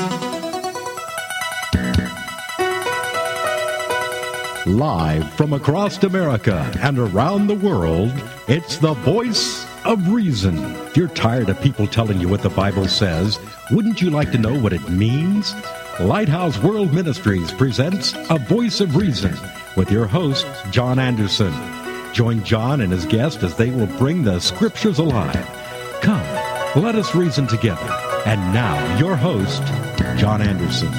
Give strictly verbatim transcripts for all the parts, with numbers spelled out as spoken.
Live from across America and around the world, it's the Voice of Reason. If you're tired of people telling you what the Bible says, wouldn't you like to know what it means? Lighthouse World Ministries presents A Voice of Reason with your host, John Anderson. Join John and his guest as they will bring the Scriptures alive. Come, let us reason together. And now, your host, John Anderson.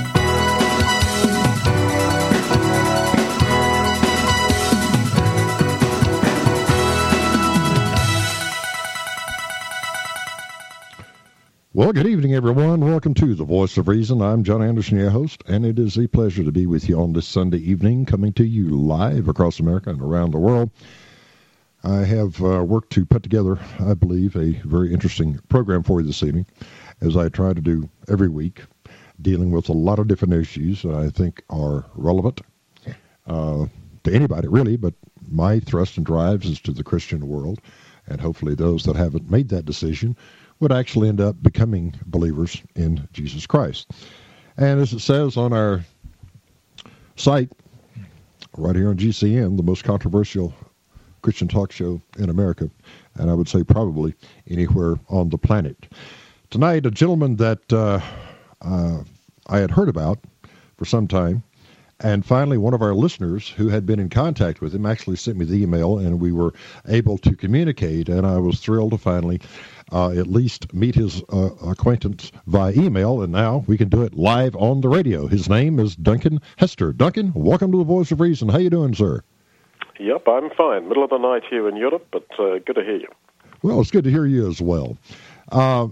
Well, good evening, everyone. Welcome to The Voice of Reason. I'm John Anderson, your host, and it is a pleasure to be with you on this Sunday evening, coming to you live across America and around the world. I have uh, worked to put together, I believe, a very interesting program for you this evening, as I try to do every week, dealing with a lot of different issues that I think are relevant uh, to anybody, really, but my thrust and drives is to the Christian world, and hopefully those that haven't made that decision would actually end up becoming believers in Jesus Christ. And as it says on our site, right here on G C N, the most controversial Christian talk show in America, and I would say probably anywhere on the planet. Tonight, a gentleman that uh, uh, I had heard about for some time, and finally one of our listeners who had been in contact with him actually sent me the email, and we were able to communicate, and I was thrilled to finally uh, at least meet his uh, acquaintance via email, and now we can do it live on the radio. His name is Duncan Hester. Duncan, welcome to the Voice of Reason. How you doing, sir? Yep, I'm fine. Middle of the night here in Europe, but uh, good to hear you. Well, it's good to hear you as well. Uh,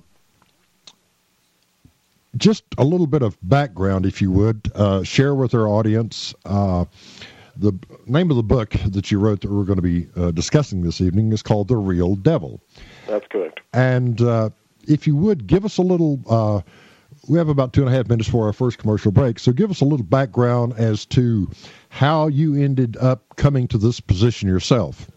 just a little bit of background, if you would, uh, share with our audience. Uh, the name of the book that you wrote that we're going to be uh, discussing this evening is called The Real Devil. That's correct. And uh, if you would, give us a little, uh, we have about two and a half minutes for our first commercial break, so give us a little background as to how you ended up coming to this position yourself.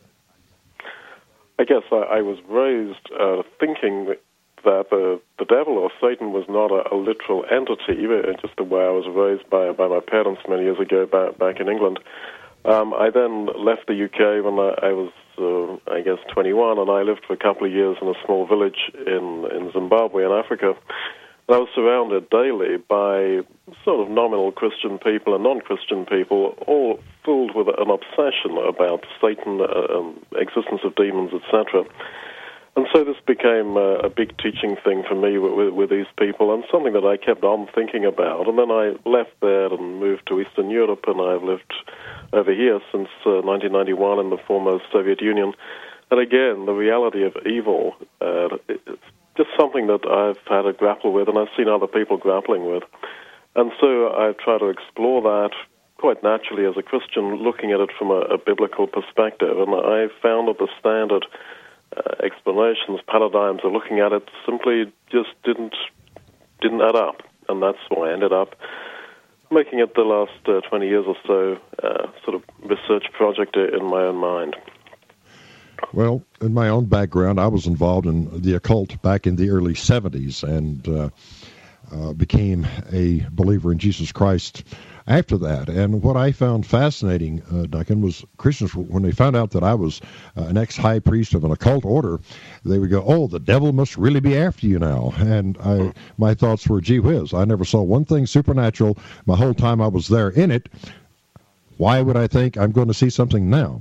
I guess I, I was raised uh, thinking that that the, the devil or Satan was not a, a literal entity, just the way I was raised by by my parents many years ago back, back in England. Um, I then left the U K when I, I was, uh, I guess, twenty-one, and I lived for a couple of years in a small village in, in Zimbabwe in Africa. And I was surrounded daily by sort of nominal Christian people and non-Christian people, all filled with an obsession about Satan, uh, um, existence of demons, et cetera. And so this became uh, a big teaching thing for me with, with, with these people, and something that I kept on thinking about. And then I left there and moved to Eastern Europe, and I've lived over here since uh, nineteen ninety-one in the former Soviet Union. And again, the reality of evil, uh, it's just something that I've had to grapple with, and I've seen other people grappling with. And so I try to explore that quite naturally as a Christian, looking at it from a, a biblical perspective. And I found that the standard Uh, explanations, paradigms of looking at it simply just didn't didn't add up, and that's why I ended up making it the last uh, twenty years or so uh, sort of research project in my own mind. Well, in my own background, I was involved in the occult back in the early seventies and uh, uh, became a believer in Jesus Christ after that. And what I found fascinating, uh, Duncan, was Christians, when they found out that I was uh, an ex-high priest of an occult order, they would go, oh, the devil must really be after you now. And I, my thoughts were, gee whiz, I never saw one thing supernatural my whole time I was there in it. Why would I think I'm going to see something now?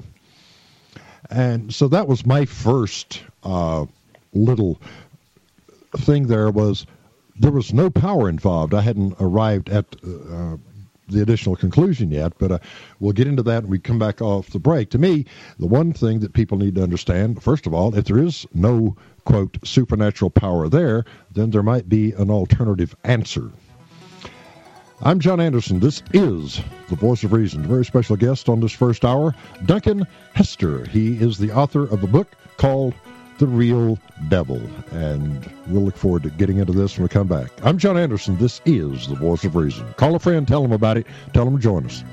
And so that was my first uh, little thing there was, there was no power involved. I hadn't arrived at uh, the additional conclusion yet, but uh, we'll get into that when we come back off the break. To me, the one thing that people need to understand, first of all, if there is no, quote, supernatural power there, then there might be an alternative answer. I'm John Anderson. This is The Voice of Reason. A very special guest on this first hour, Duncan Hester. He is the author of a book called The Real Devil, and we'll look forward to getting into this when we come back. I'm John Anderson. This is The Voice of Reason. Call a friend, tell them about it, tell them to join us.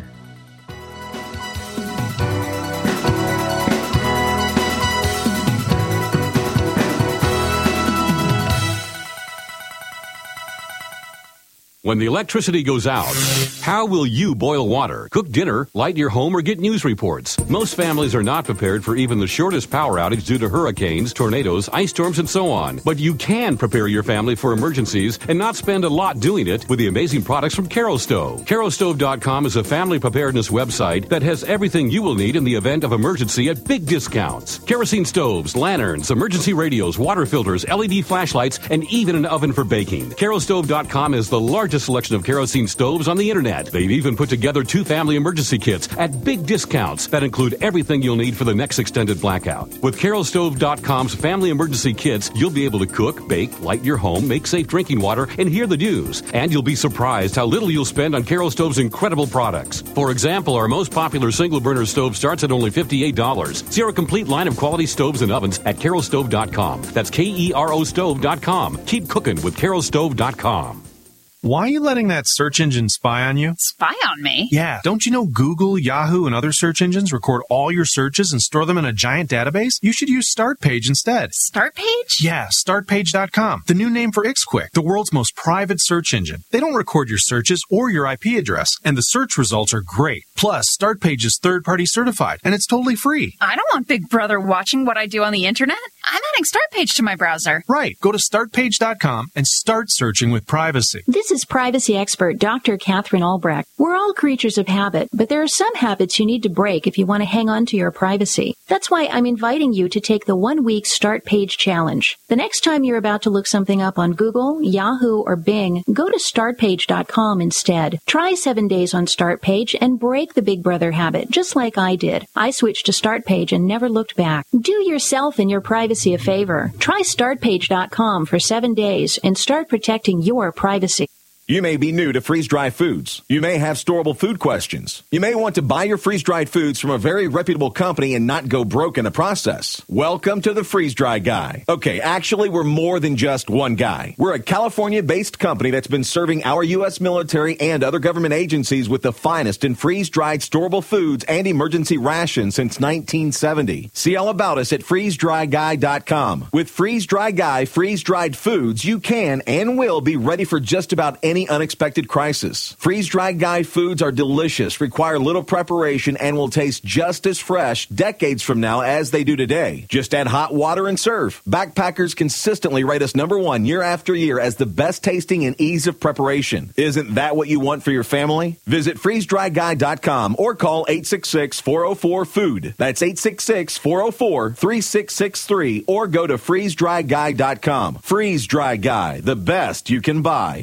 When the electricity goes out, how will you boil water, cook dinner, light your home, or get news reports? Most families are not prepared for even the shortest power outage due to hurricanes, tornadoes, ice storms, and so on. But you can prepare your family for emergencies and not spend a lot doing it with the amazing products from Kerastove. Kerastove dot com is a family preparedness website that has everything you will need in the event of emergency at big discounts. Kerosene stoves, lanterns, emergency radios, water filters, L E D flashlights, and even an oven for baking. Kerastove dot com is the largest selection of kerosene stoves on the internet. They've even put together two family emergency kits at big discounts that include everything you'll need for the next extended blackout. With Kerastove dot com's family emergency kits, you'll be able to cook, bake, light your home, make safe drinking water, and hear the news. And you'll be surprised how little you'll spend on Kerastove's incredible products. For example, our most popular single burner stove starts at only fifty-eight dollars. See our complete line of quality stoves and ovens at Kerastove dot com. That's K E R O stove dot com. Keep cooking with Kerastove dot com. Why are you letting that search engine spy on you? Spy on me? Yeah. Don't you know Google, Yahoo, and other search engines record all your searches and store them in a giant database? You should use StartPage instead. StartPage? Yeah, Start Page dot com. The new name for IxQuick, the world's most private search engine. They don't record your searches or your I P address, and the search results are great. Plus, StartPage is third-party certified, and it's totally free. I don't want Big Brother watching what I do on the internet. I'm adding StartPage to my browser. Right. Go to Start Page dot com and start searching with privacy. This is privacy expert Doctor Catherine Albrecht. We're all creatures of habit, but there are some habits you need to break if you want to hang on to your privacy. That's why I'm inviting you to take the one-week Start Page Challenge. The next time you're about to look something up on Google, Yahoo, or Bing, go to Start Page dot com instead. Try seven days on StartPage and break the Big Brother habit, just like I did. I switched to StartPage and never looked back. Do yourself and your privacy a favor. Try Start Page dot com for seven days and start protecting your privacy. You may be new to freeze-dried foods. You may have storable food questions. You may want to buy your freeze-dried foods from a very reputable company and not go broke in the process. Welcome to the Freeze-Dry Guy. Okay, actually, we're more than just one guy. We're a California-based company that's been serving our U S military and other government agencies with the finest in freeze-dried storable foods and emergency rations since nineteen seventy. See all about us at freeze dry guy dot com. With Freeze-Dry Guy freeze-dried foods, you can and will be ready for just about any unexpected crisis. Freeze-Dried Guy foods are delicious, require little preparation, and will taste just as fresh decades from now as they do today. Just add hot water and serve. Backpackers consistently rate us number one year after year as the best tasting and ease of preparation. Isn't that what you want for your family? Visit freeze dry guy dot com or call eight six six, four oh four, food. That's eight six six, four oh four, three six six three or go to freeze dry guy dot com. Freeze-Dry Guy, the best you can buy.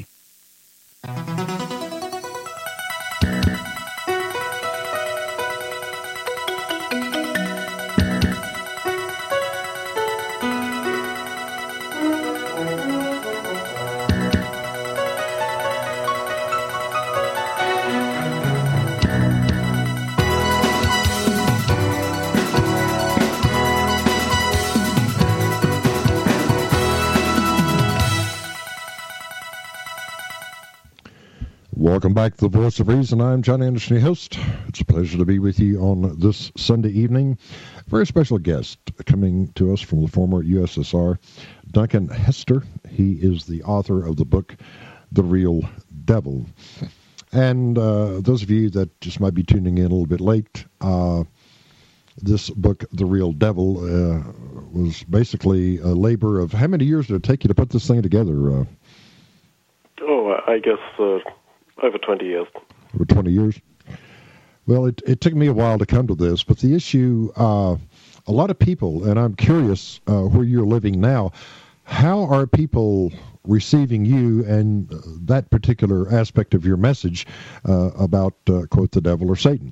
Welcome back to the Voice of Reason. I'm John Anderson, your host. It's a pleasure to be with you on this Sunday evening. A very special guest coming to us from the former U S S R, Duncan Hester. He is the author of the book, The Real Devil. And uh, those of you that just might be tuning in a little bit late, uh, this book, The Real Devil, uh, was basically a labor of how many years did it take you to put this thing together? Uh, oh, I guess... Uh Over twenty years. Over twenty years? Well, it, it took me a while to come to this, but the issue, uh, a lot of people, and I'm curious uh, where you're living now, how are people receiving you and that particular aspect of your message uh, about, uh, quote, the devil or Satan?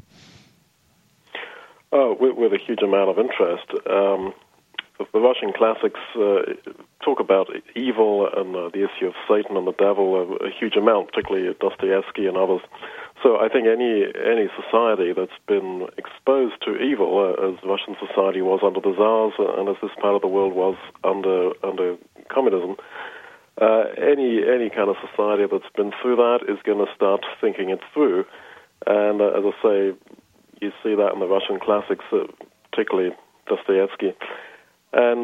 Oh, with, with a huge amount of interest. Um, the, the Russian classics uh, talk about evil and uh, the issue of Satan and the devil a, a huge amount, particularly Dostoevsky and others. So I think any any society that's been exposed to evil, uh, as Russian society was under the Tsars and as this part of the world was under under communism, uh, any any kind of society that's been through that is going to start thinking it through. And uh, as I say, you see that in the Russian classics, uh, particularly Dostoevsky. And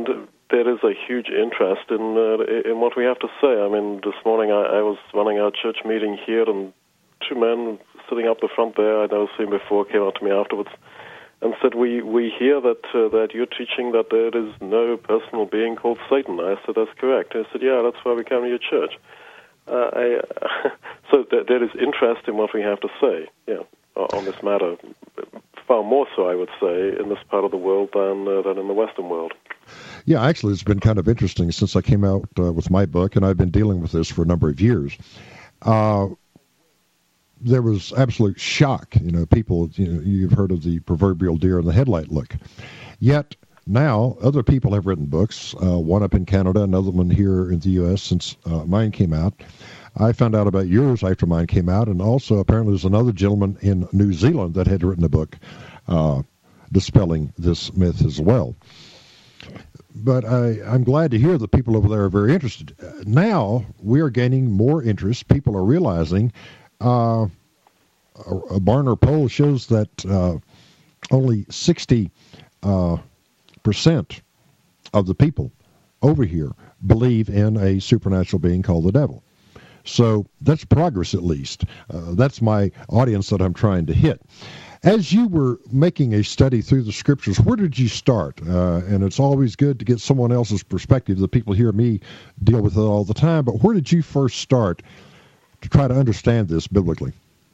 there is a huge interest in uh, in what we have to say. I mean, this morning I, I was running our church meeting here, and two men sitting up the front there I'd never seen before came up to me afterwards and said, we, we hear that uh, that you're teaching that there is no personal being called Satan. I said, that's correct. And he said, yeah, that's why we come to your church. Uh, I, so th- there is interest in what we have to say, yeah, on this matter. Far more so, I would say, in this part of the world than uh, than in the Western world. Yeah, actually, it's been kind of interesting since I came out uh, with my book, and I've been dealing with this for a number of years. Uh, there was absolute shock. You know, people, you know, you've heard of the proverbial deer in the headlight look. Yet now, other people have written books, uh, one up in Canada, another one here in the U S since uh, mine came out. I found out about yours after mine came out, and also apparently there's another gentleman in New Zealand that had written a book uh, dispelling this myth as well. But I, I'm glad to hear that people over there are very interested. Now we are gaining more interest. People are realizing uh, a, a Barna poll shows that uh, only sixty uh, percent of the people over here believe in a supernatural being called the devil. So that's progress, at least. Uh, that's my audience that I'm trying to hit. As you were making a study through the scriptures, where did you start? Uh, and it's always good to get someone else's perspective. The people hear me deal with it all the time. But where did you first start to try to understand this biblically?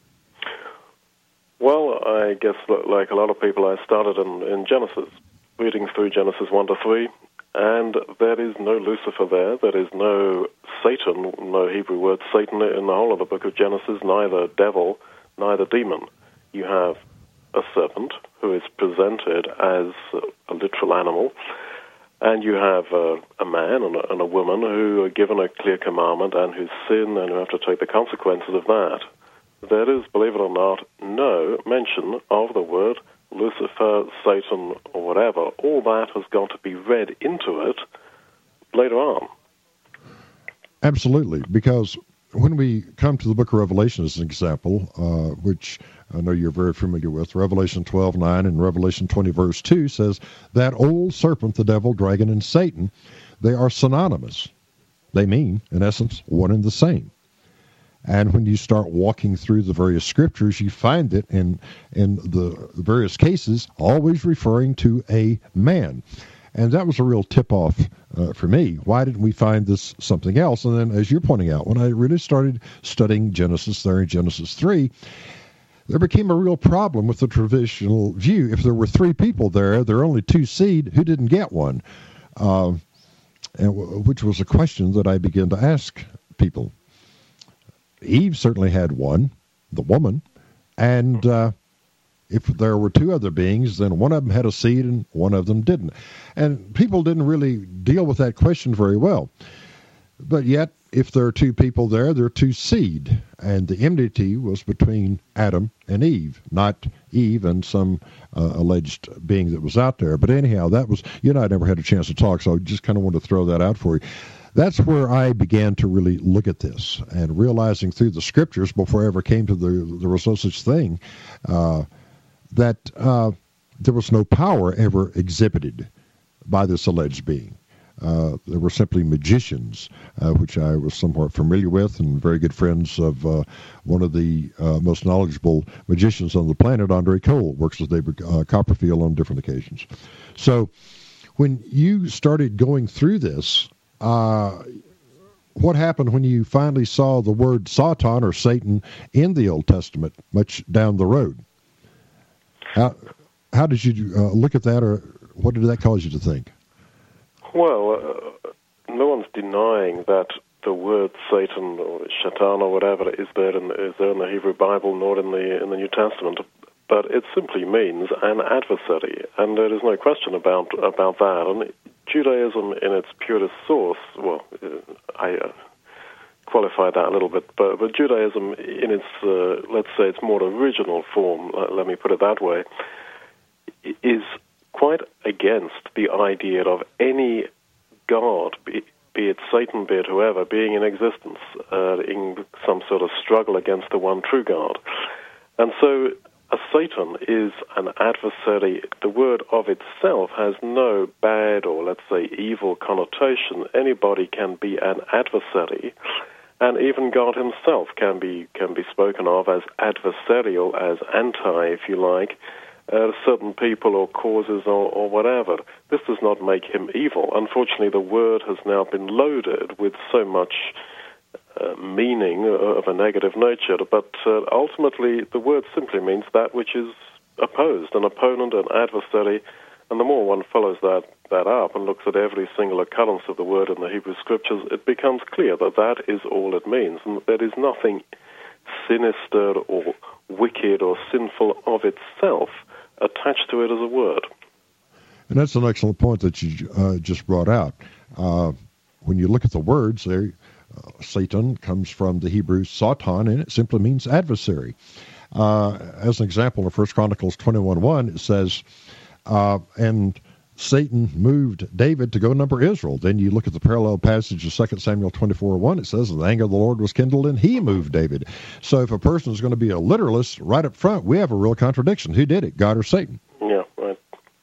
Well, I guess like a lot of people, I started in, in Genesis, reading through Genesis one to three. And there is no Lucifer there. There is no Satan, no Hebrew word Satan in the whole of the book of Genesis, neither devil, neither demon. You have a serpent who is presented as a literal animal, and you have a, a man and a, and a woman who are given a clear commandment and who sin and who have to take the consequences of that. There is, believe it or not, no mention of the word Lucifer, Satan, or whatever. All that has got to be read into it later on. Absolutely, because when we come to the book of Revelation as an example, uh, which I know you're very familiar with, Revelation twelve nine and Revelation twenty verse two says, that old serpent, the devil, dragon, and Satan, they are synonymous. They mean, in essence, one and the same. And when you start walking through the various scriptures, you find it in in the various cases always referring to a man. And that was a real tip-off uh, for me. Why didn't we find this something else? And then, as you're pointing out, when I really started studying Genesis there in Genesis three, there became a real problem with the traditional view. If there were three people there, there are only two seed. Who didn't get one? Uh, and w- which was a question that I began to ask people. Eve certainly had one, the woman, and uh, if there were two other beings, then one of them had a seed and one of them didn't. And people didn't really deal with that question very well. But yet, if there are two people there, there are two seed, and the enmity was between Adam and Eve, not Eve and some uh, alleged being that was out there. But anyhow, that was, you and I never had a chance to talk, so I just kind of wanted to throw that out for you. That's where I began to really look at this, and realizing through the scriptures, before I ever came to the, there was no such thing, uh, that uh, there was no power ever exhibited by this alleged being. Uh, there were simply magicians, uh, which I was somewhat familiar with, and very good friends of uh, one of the uh, most knowledgeable magicians on the planet, Andre Cole, works with David uh, Copperfield on different occasions. So when you started going through this, Uh, what happened when you finally saw the word Satan or Satan in the Old Testament much down the road? How, how did you uh, look at that, or what did that cause you to think? Well, uh, no one's denying that the word Satan or Shaitan or whatever is there in, is there in the Hebrew Bible, nor in the in the New Testament. But it simply means an adversary, and there is no question about about that. And Judaism, in its purest source, well, I uh, qualify that a little bit, but, but Judaism, in its, uh, let's say, its more original form, uh, let me put it that way, is quite against the idea of any god, be, be it Satan, be it whoever, being in existence, uh, in some sort of struggle against the one true God. And so a Satan is an adversary. The word of itself has no bad or, let's say, evil connotation. Anybody can be an adversary, and even God himself can be can be spoken of as adversarial, as anti, if you like, uh, certain people or causes or, or whatever. This does not make him evil. Unfortunately, the word has now been loaded with so much Uh, meaning uh, of a negative nature, but uh, ultimately the word simply means that which is opposed, an opponent, an adversary, and the more one follows that, that up and looks at every single occurrence of the word in the Hebrew Scriptures, it becomes clear that that is all it means, and there is nothing sinister or wicked or sinful of itself attached to it as a word. And that's an excellent point that you uh, just brought out. Uh, when you look at the words there, Uh, Satan comes from the Hebrew Satan, and it simply means adversary. Uh, as an example, in First Chronicles twenty-one one, it says, uh, and Satan moved David to go number Israel. Then you look at the parallel passage of Second Samuel twenty-four one, it says, the anger of the Lord was kindled, and he moved David. So if a person is going to be a literalist right up front, we have a real contradiction. Who did it, God or Satan? Yeah, right.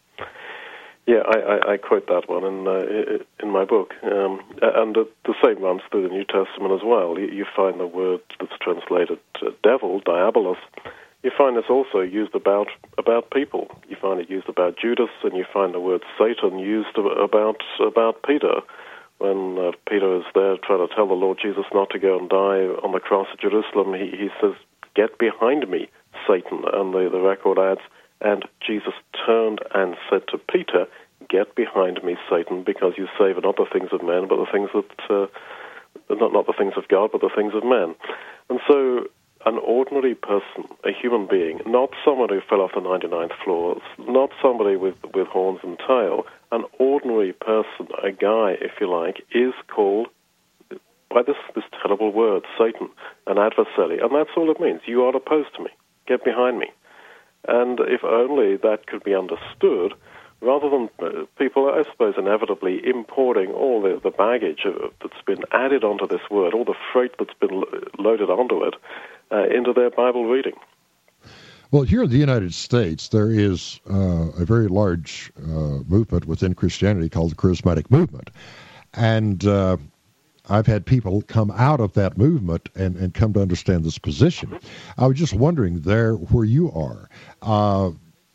Yeah, I, I, I quote that one in uh, in my book, um, and uh, the same runs through the New Testament as well. You, you find the word that's translated uh, devil, diabolos. You find this also used about about people. You find it used about Judas, and you find the word Satan used about about Peter, when uh, Peter is there trying to tell the Lord Jesus not to go and die on the cross at Jerusalem. He, he says, "Get behind me, Satan," and the, the record adds, and Jesus turned and said to Peter, "Get behind me, Satan, because you save not the things of men, but the things that, uh, not, not the things of God, but the things of men." And so an ordinary person, a human being, not someone who fell off the ninety-ninth floor, not somebody with, with horns and tail, an ordinary person, a guy, if you like, is called by this, this terrible word, Satan, an adversary. And that's all it means. You are opposed to me. Get behind me. And if only that could be understood, rather than uh, people, I suppose, inevitably importing all the, the baggage uh, that's been added onto this word, all the freight that's been lo- loaded onto it, uh, into their Bible reading. Well, here in the United States, there is uh, a very large uh, movement within Christianity called the Charismatic Movement. And uh, I've had people come out of that movement and, and come to understand this position. I was just wondering there where you are, uh,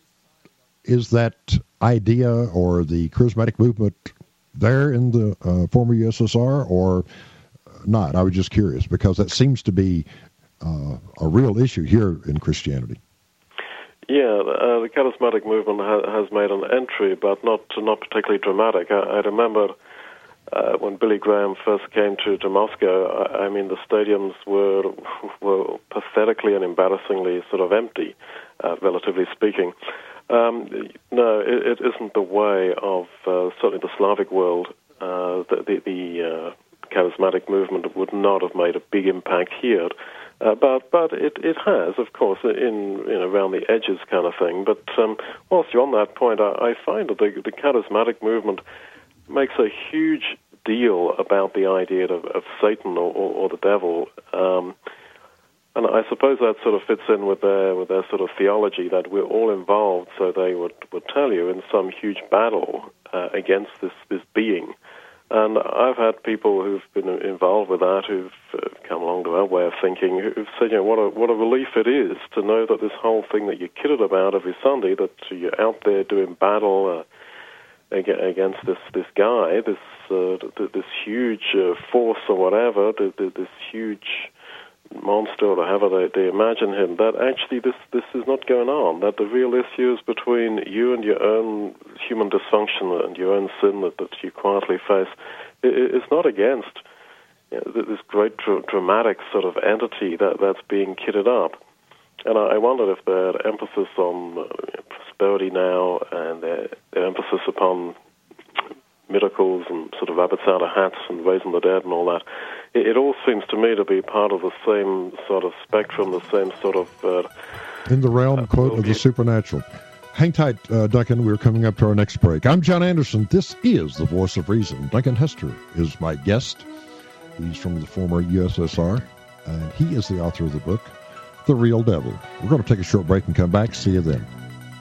is that idea or the charismatic movement there in the uh, former U S S R or not? I was just curious because that seems to be uh, a real issue here in Christianity. Yeah, uh, the charismatic movement ha- has made an entry, but not not particularly dramatic. I, I remember uh, when Billy Graham first came to, to Moscow, I, I mean, the stadiums were were pathetically and embarrassingly sort of empty, uh, relatively speaking. Um, no, it, it isn't the way of uh, certainly the Slavic world. Uh, the the, the uh, charismatic movement would not have made a big impact here, uh, but but it, it has, of course, in you know, around the edges kind of thing. But um, whilst you're on that point, I, I find that the, the charismatic movement makes a huge deal about the idea of, of Satan or, or, or the devil. Um, And I suppose that sort of fits in with their with their sort of theology that we're all involved, so they would, would tell you, in some huge battle uh, against this, this being. And I've had people who've been involved with that who've uh, come along to our way of thinking, who've said, you know, what a, what a relief it is to know that this whole thing that you're kidded about every Sunday, that you're out there doing battle uh, against this, this guy, this, uh, this huge uh, force or whatever, this huge monster or however they, they imagine him, that actually this, this is not going on, that the real issue is between you and your own human dysfunction and your own sin that, that you quietly face. It, it's not against you know, this great dr- dramatic sort of entity that, that's being kitted up. And I, I wonder if their emphasis on uh, prosperity now and their, their emphasis upon miracles and sort of rabbits out of hats and raising the dead and all that, it, it all seems to me to be part of the same sort of spectrum, the same sort of... Uh, in the realm, uh, quote, of the supernatural. Hang tight, uh, Duncan. We're coming up to our next break. I'm John Anderson. This is The Voice of Reason. Duncan Hester is my guest. He's from the former U S S R, and he is the author of the book, the real devil. We're going to take a short break and come back. See you then.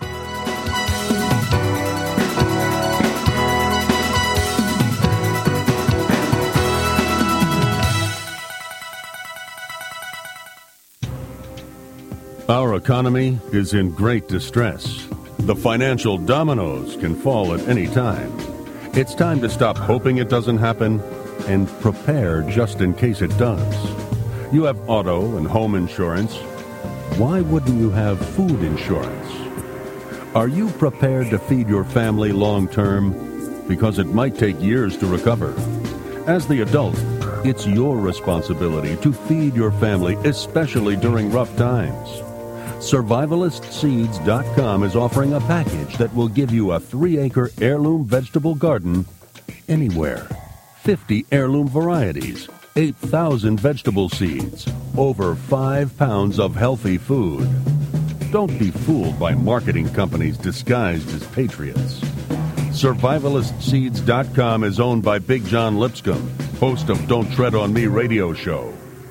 Our economy is in great distress. The financial dominoes can fall at any time. It's time to stop hoping it doesn't happen and prepare just in case it does. You have auto and home insurance. Why wouldn't you have food insurance? Are you prepared to feed your family long term? Because it might take years to recover. As the adult, it's your responsibility to feed your family, especially during rough times. Survivalist Seeds dot com is offering a package that will give you a three-acre heirloom vegetable garden anywhere. fifty heirloom varieties, eight thousand vegetable seeds, over five pounds of healthy food. Don't be fooled by marketing companies disguised as patriots. Survivalist Seeds dot com is owned by Big John Lipscomb, host of Don't Tread on Me radio show.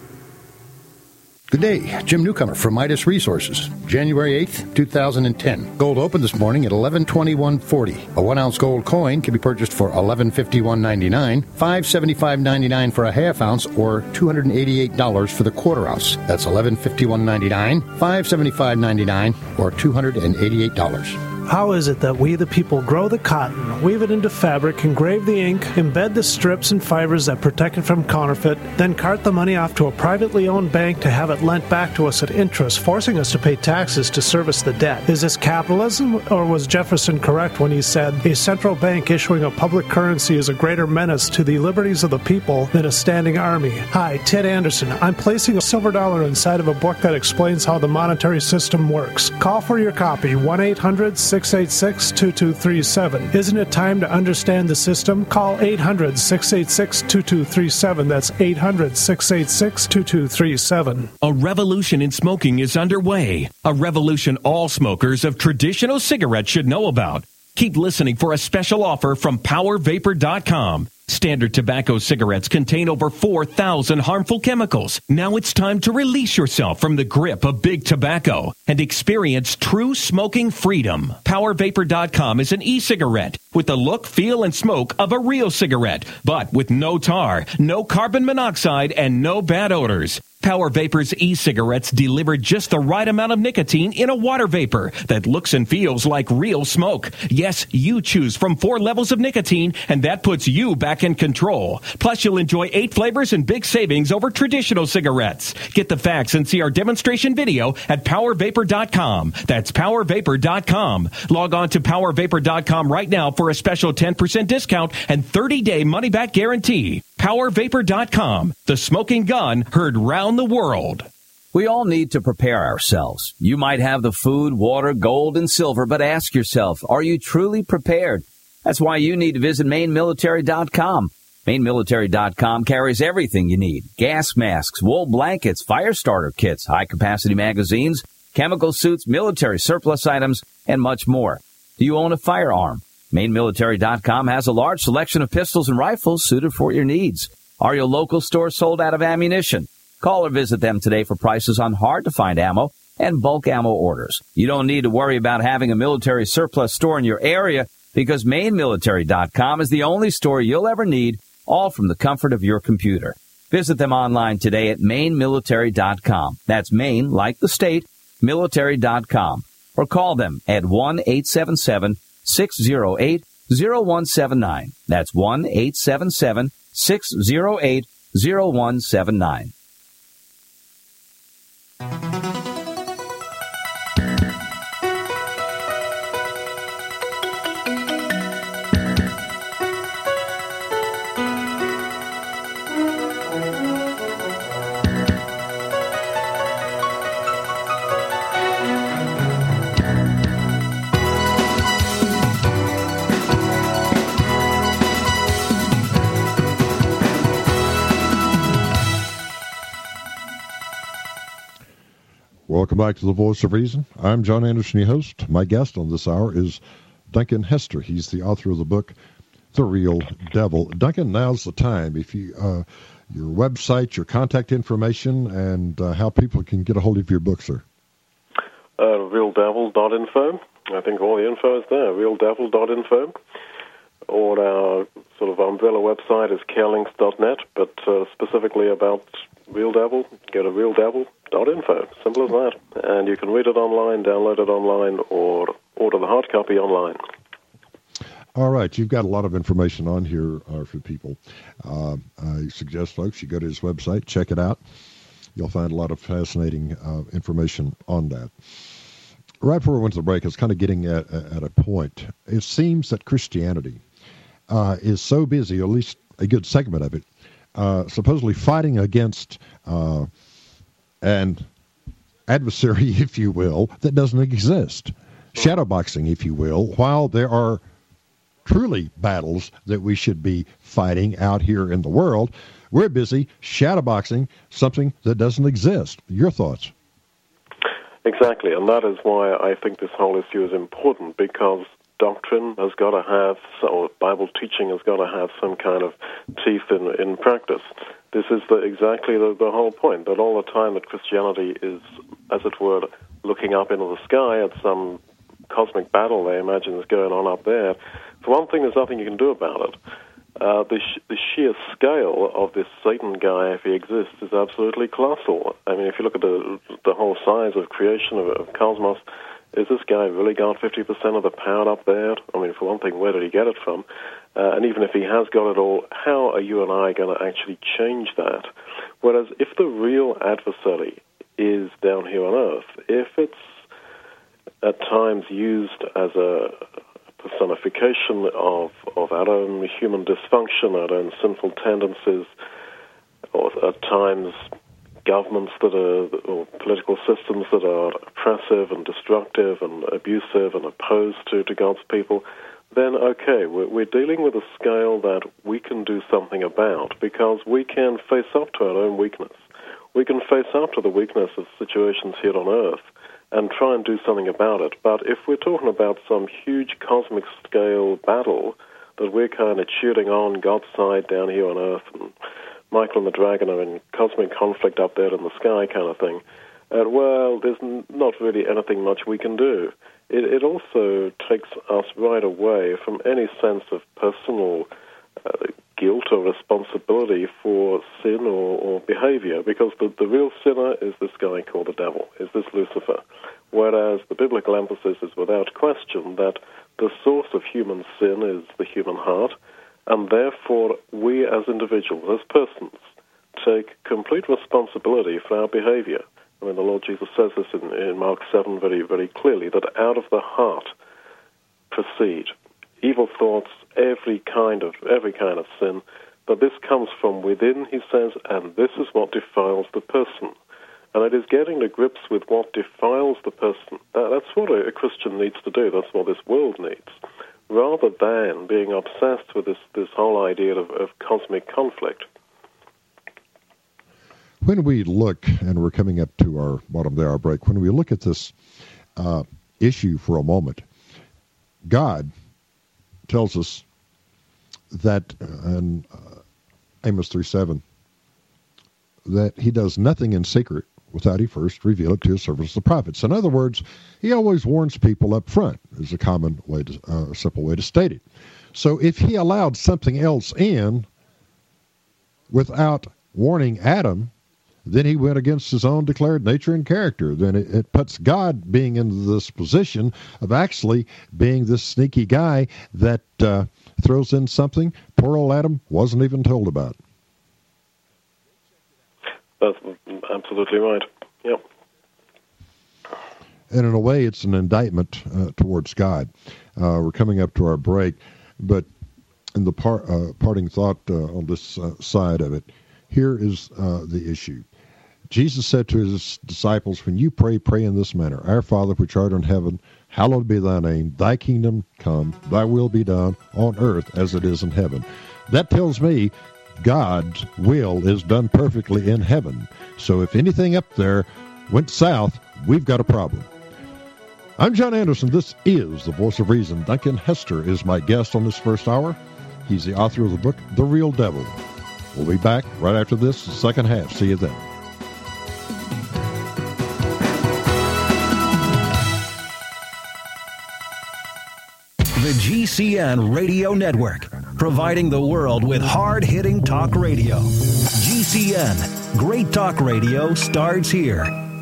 Good day, Jim Newcomer from Midas Resources, January eighth, two thousand ten. Gold opened this morning at eleven twenty-one forty. A one-ounce gold coin can be purchased for eleven fifty-one ninety-nine, five seventy-five ninety-nine for a half ounce, or two hundred eighty-eight dollars for the quarter ounce. That's eleven fifty-one ninety-nine, five seventy-five ninety-nine, or two hundred eighty-eight dollars. How is it that we, the people, grow the cotton, weave it into fabric, engrave the ink, embed the strips and fibers that protect it from counterfeit, then cart the money off to a privately owned bank to have it lent back to us at interest, forcing us to pay taxes to service the debt? Is this capitalism, or was Jefferson correct when he said, a central bank issuing a public currency is a greater menace to the liberties of the people than a standing army? Hi, Ted Anderson. I'm placing a silver dollar inside of a book that explains how the monetary system works. Call for your copy, one eight hundred six eight six two two three seven. Isn't it time to understand the system? Call eight hundred six eight six two two three seven. That's eight hundred six eight six two two three seven. A revolution in smoking is underway. A revolution all smokers of traditional cigarettes should know about. Keep listening for a special offer from power vapor dot com. Standard tobacco cigarettes contain over four thousand harmful chemicals. Now it's time to release yourself from the grip of big tobacco and experience true smoking freedom. power vapor dot com is an e-cigarette with the look, feel, and smoke of a real cigarette, but with no tar, no carbon monoxide, and no bad odors. Power Vapor's e-cigarettes deliver just the right amount of nicotine in a water vapor that looks and feels like real smoke. Yes, you choose from four levels of nicotine, and that puts you back in control. Plus, you'll enjoy eight flavors and big savings over traditional cigarettes. Get the facts and see our demonstration video at power vapor dot com. That's power vapor dot com. Log on to power vapor dot com right now for a special ten percent discount and thirty-day money-back guarantee. power vapor dot com. The smoking gun heard round the world. We all need to prepare ourselves. You might have the food, water, gold, and silver, but ask yourself, are you truly prepared? That's why you need to visit Maine military dot com. Maine military dot com carries everything you need. Gas masks, wool blankets, fire starter kits, high-capacity magazines, chemical suits, military surplus items, and much more. Do you own a firearm? Maine military dot com has a large selection of pistols and rifles suited for your needs. Are your local stores sold out of ammunition? Call or visit them today for prices on hard-to-find ammo and bulk ammo orders. You don't need to worry about having a military surplus store in your area because Maine military dot com is the only store you'll ever need, all from the comfort of your computer. Visit them online today at Maine military dot com. That's Maine, like the state, military dot com. Or call them at one eight seven seven six zero eight zero one seven nine. That's one eight seven seven six zero eight zero one seven nine. Welcome back to the Voice of Reason. I'm John Anderson, your host. My guest on this hour is Duncan Hester. He's the author of the book, the real devil. Duncan, now's the time. If you, uh, your website, your contact information, and uh, how people can get a hold of your book, sir. Uh, real devil dot info. I think all the info is there, real devil dot info. Or our sort of umbrella website is care links dot net, but uh, specifically about Real Devil, go to real devil dot info. Simple as that. And you can read it online, download it online, or order the hard copy online. All right, you've got a lot of information on here uh, for people. Uh, I suggest folks you go to his website, check it out. You'll find a lot of fascinating uh, information on that. Right before we went to the break, I was kind of getting at, at a point. It seems that Christianity uh, is so busy, or at least a good segment of it, uh, supposedly fighting against uh, an adversary, if you will, that doesn't exist. Shadowboxing, if you will, while there are truly battles that we should be fighting out here in the world, we're busy shadowboxing something that doesn't exist. Your thoughts? Exactly, and that is why I think this whole issue is important, because doctrine has got to have, or Bible teaching has got to have some kind of teeth in, in practice. This is the, exactly the, the whole point, that all the time that Christianity is, as it were, looking up into the sky at some cosmic battle they imagine is going on up there. For one thing, there's nothing you can do about it. Uh, the, sh- the sheer scale of this Satan guy, if he exists, is absolutely colossal. I mean, if you look at the the whole size of creation of, of cosmos, is this guy really got fifty percent of the power up there? I mean, for one thing, where did he get it from? Uh, and even if he has got it all, how are you and I going to actually change that? Whereas if the real adversary is down here on Earth, if it's at times used as a personification of, of our own human dysfunction, our own sinful tendencies, or at times governments that are, or political systems that are oppressive and destructive and abusive and opposed to, to God's people, then okay, we're, we're dealing with a scale that we can do something about, because we can face up to our own weakness. We can face up to the weakness of situations here on Earth and try and do something about it. But if we're talking about some huge cosmic scale battle that we're kind of shooting on God's side down here on Earth, and Michael and the Dragon are in cosmic conflict up there in the sky kind of thing, uh, well, there's n- not really anything much we can do. It, it also takes us right away from any sense of personal uh, guilt or responsibility for sin or, or behavior, because the, the real sinner is this guy called the devil, is this Lucifer, whereas the biblical emphasis is without question that the source of human sin is the human heart, and therefore we as individuals, as persons, take complete responsibility for our behavior. I mean, the Lord Jesus says this in, in Mark seven very, very clearly, that out of the heart proceed evil thoughts, every kind of every kind of sin, but this comes from within, he says, and this is what defiles the person. And it is getting to grips with what defiles the person. That, that's what a, a Christian needs to do. That's what this world needs, rather than being obsessed with this, this whole idea of, of cosmic conflict. When we look, and we're coming up to our bottom of the hour break, when we look at this uh, issue for a moment, God tells us that uh, in uh, Amos three seven, that he does nothing in secret without he first reveal it to his servants, the prophets. In other words, he always warns people up front, is a common way to, uh, simple way to state it. So if he allowed something else in without warning Adam, then he went against his own declared nature and character. Then it, it puts God being in this position of actually being this sneaky guy that uh, throws in something poor old Adam wasn't even told about. That's absolutely right. Yep. And in a way, it's an indictment uh, towards God. Uh, we're coming up to our break, but in the par- uh, parting thought uh, on this uh, side of it, here is uh, the issue. Jesus said to his disciples, when you pray, pray in this manner. Our Father, which art in heaven, hallowed be thy name. Thy kingdom come, thy will be done on earth as it is in heaven. That tells me God's will is done perfectly in heaven. So if anything up there went south, we've got a problem. I'm John Anderson. This is the Voice of Reason. Duncan Hester is my guest on this first hour. He's the author of the book, The Real Devil. We'll be back right after this, the second half. See you then. The G C N Radio Network, providing the world with hard-hitting talk radio. G C N, great talk radio starts here.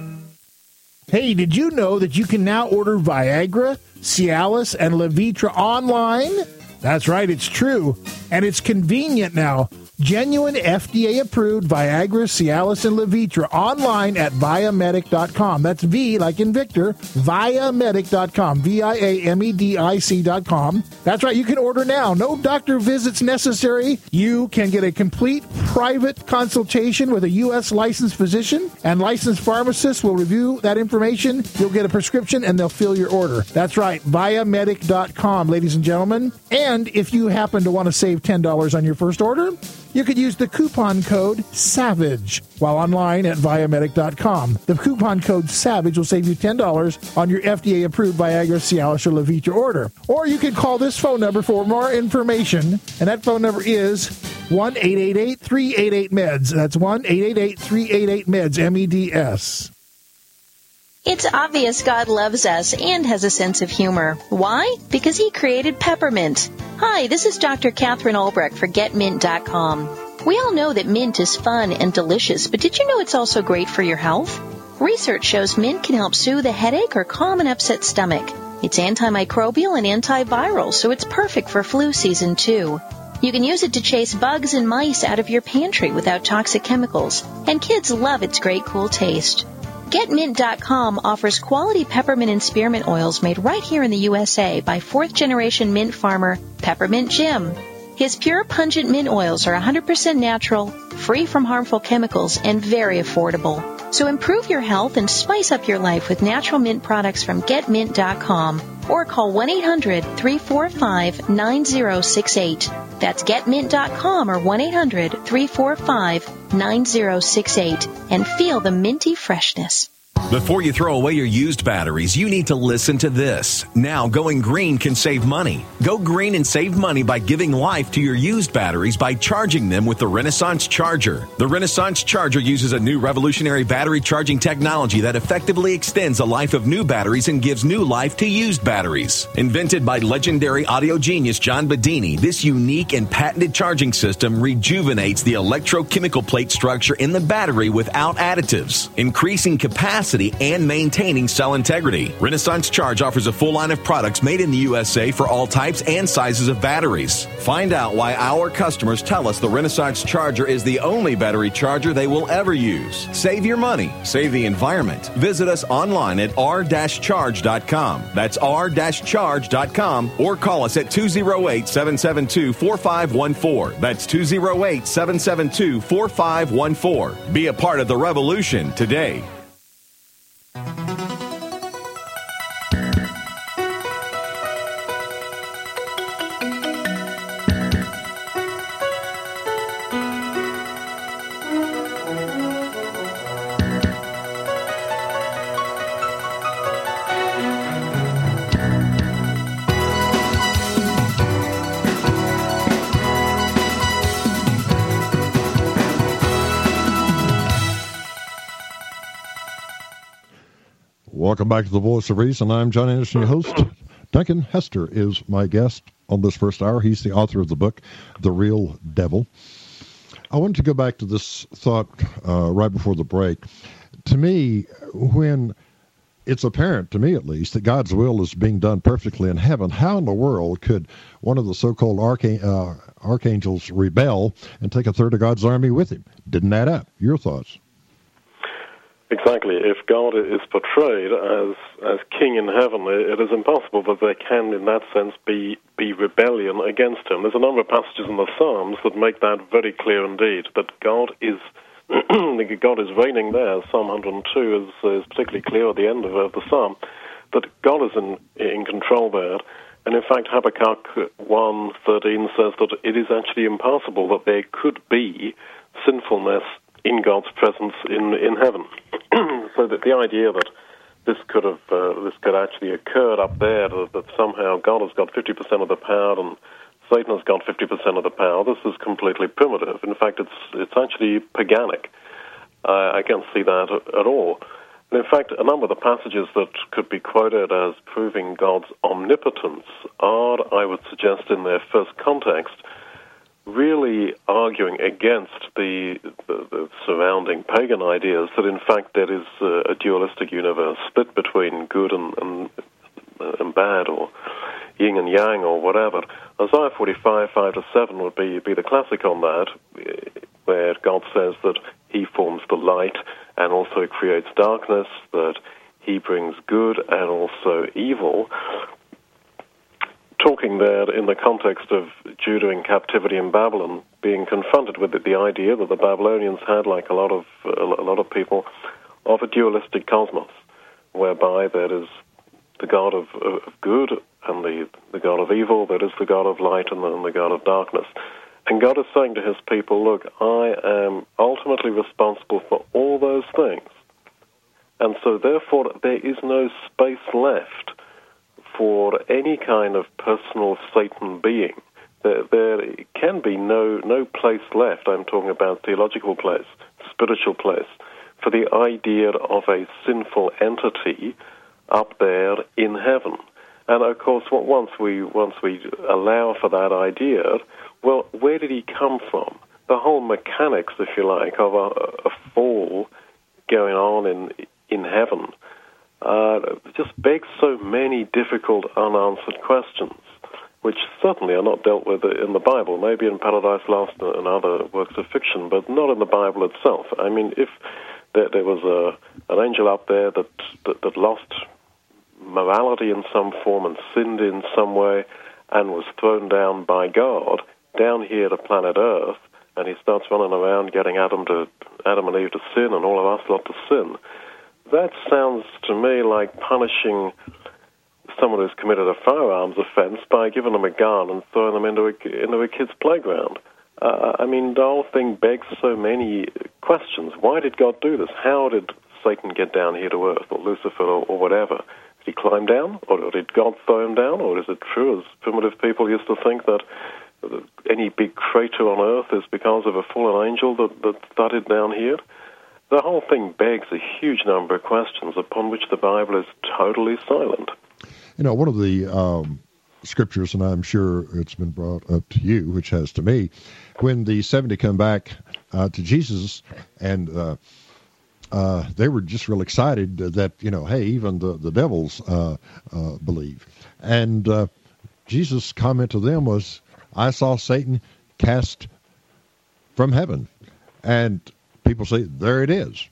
Hey, did you know that you can now order Viagra, Cialis, and Levitra online? That's right, it's true. And it's convenient now. Genuine F D A-approved Viagra, Cialis, and Levitra online at Viamedic dot com. That's V like in Victor, Viamedic dot com, V I A M E D I C dot com. That's right, you can order now. No doctor visits necessary. You can get a complete private consultation with a U S licensed physician, and licensed pharmacists will review that information. You'll get a prescription, and they'll fill your order. That's right, Viamedic dot com, ladies and gentlemen. And if you happen to want to save ten dollars on your first order, you could use the coupon code SAVAGE while online at Viamedic dot com. The coupon code SAVAGE will save you ten dollars on your F D A-approved Viagra, Cialis, or Levitra order. Or you can call this phone number for more information, and that phone number is one eight eight eight, three eight eight, M E D S. That's one eight eight eight, three eight eight, M E D S, M E D S. It's obvious God loves us and has a sense of humor. Why? Because He created peppermint. Hi, this is Doctor Catherine Albrecht for Get Mint dot com. We all know that mint is fun and delicious, but did you know it's also great for your health? Research shows mint can help soothe a headache or calm an upset stomach. It's antimicrobial and antiviral, so it's perfect for flu season too. You can use it to chase bugs and mice out of your pantry without toxic chemicals, and kids love its great cool taste. Get Mint dot com offers quality peppermint and spearmint oils made right here in the U S A by fourth-generation mint farmer Peppermint Jim. His pure, pungent mint oils are one hundred percent natural, free from harmful chemicals, and very affordable. So improve your health and spice up your life with natural mint products from Get Mint dot com or call one eight hundred, three four five, nine zero six eight. That's Get Mint dot com or one eight hundred, three four five, nine zero six eight and feel the minty freshness. Before you throw away your used batteries, you need to listen to this. Now, going green can save money. Go green and save money by giving life to your used batteries by charging them with the Renaissance Charger. The Renaissance Charger uses a new revolutionary battery charging technology that effectively extends the life of new batteries and gives new life to used batteries. Invented by legendary audio genius John Bedini, this unique and patented charging system rejuvenates the electrochemical plate structure in the battery without additives, increasing capacity and maintaining cell integrity. Renaissance Charge offers a full line of products made in the U S A for all types and sizes of batteries. Find out why our customers tell us the Renaissance Charger is the only battery charger they will ever use. Save your money. Save the environment. Visit us online at r dash charge dot com. That's r dash charge dot com or call us at two oh eight, seven seven two, four five one four. That's two oh eight, seven seven two, four five one four. Be a part of the revolution today. Welcome back to the Voice of Reason. I'm John Anderson, your host. Duncan Hester is my guest on this first hour. He's the author of the book, The Real Devil. I wanted to go back to this thought uh, right before the break. To me, when it's apparent, to me at least, that God's will is being done perfectly in heaven, how in the world could one of the so-called archa- uh, archangels rebel and take a third of God's army with him? Didn't add up. Your thoughts? Exactly. If God is portrayed as as king in heaven, it is impossible that there can, in that sense, be be rebellion against him. There's a number of passages in the Psalms that make that very clear indeed, that God is God is reigning there. Psalm one hundred two is, is particularly clear at the end of, of the psalm, that God is in, in control there. And in fact, Habakkuk one thirteen says that it is actually impossible that there could be sinfulness in God's presence in in heaven. So that the idea that this could have uh, this could actually occurred up there, that, that somehow God has got fifty percent of the power and Satan has got fifty percent of the power. This is completely primitive. In fact, it's it's actually paganic. Uh, I can't see that at, at all. And in fact, a number of the passages that could be quoted as proving God's omnipotence are, I would suggest, in their first context, really arguing against the, the, the surrounding pagan ideas that, in fact, there is a, a dualistic universe split between good and, and, and bad, or yin and yang, or whatever. Isaiah forty-five, five to seven would be, be the classic on that, where God says that he forms the light and also creates darkness, that he brings good and also evil. Talking there in the context of Judah in captivity in Babylon, being confronted with the, the idea that the Babylonians had, like a lot of a lot of people, of a dualistic cosmos, whereby there is the God of, of good and the, the God of evil, there is the God of light and the, and the God of darkness. And God is saying to his people, look, I am ultimately responsible for all those things. And so therefore there is no space left for any kind of personal Satan being. There, there can be no, no place left, I'm talking about theological place, spiritual place, for the idea of a sinful entity up there in heaven. And of course, once we once we allow for that idea, well, where did he come from? The whole mechanics, if you like, of a, a fall going on in in heaven uh, just begs so many difficult, unanswered questions, which certainly are not dealt with in the Bible. Maybe in Paradise Lost and other works of fiction, but not in the Bible itself. I mean, if there, there was a an angel up there that that, that lost morality in some form and sinned in some way and was thrown down by God down here to planet Earth, and he starts running around getting Adam to Adam and Eve to sin and all of us lot to sin. That sounds to me like punishing someone who's committed a firearms offense by giving them a gun and throwing them into a, into a kid's playground. Uh, I mean, the whole thing begs so many questions. Why did God do this? How did Satan get down here to Earth, or Lucifer, or, or whatever? Did he climb down, or did God throw him down, or is it true, as primitive people used to think, that any big crater on Earth is because of a fallen angel that, that thudded down here? The whole thing begs a huge number of questions upon which the Bible is totally silent. You know, one of the um, scriptures, and I'm sure it's been brought up to you, which has to me, when the seventy come back uh, to Jesus, and uh, uh, they were just real excited that, you know, hey, even the, the devils uh, uh, believe. And uh, Jesus' comment to them was, I saw Satan cast from heaven. And people say, there it is.